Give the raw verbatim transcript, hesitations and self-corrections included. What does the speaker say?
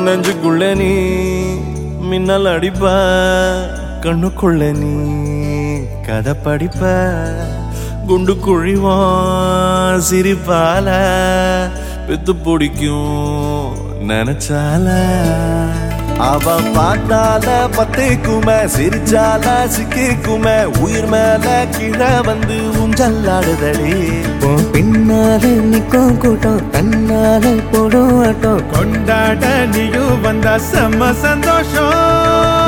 நெஞ்சுக்குள்ள நீ மின்னல் அடிப்ப கண்ணுக்குள்ள நீ கதை படிப்ப குண்டு குழிவான் சிரிப்பால பெத்து பிடிக்கும் நினைச்சால அவ பார்த்தால பத்திக்குமே சிரிச்சால சிக்கிக்குமே உயிர் மேல கீழே வந்து ஊஞ்சல்லாடுதடி பின்னால நிக்கும் கூட்டம் தன்னால போடும் ஆட்டம் கொண்டாட நீயும் வந்தா செம்ம சந்தோஷம்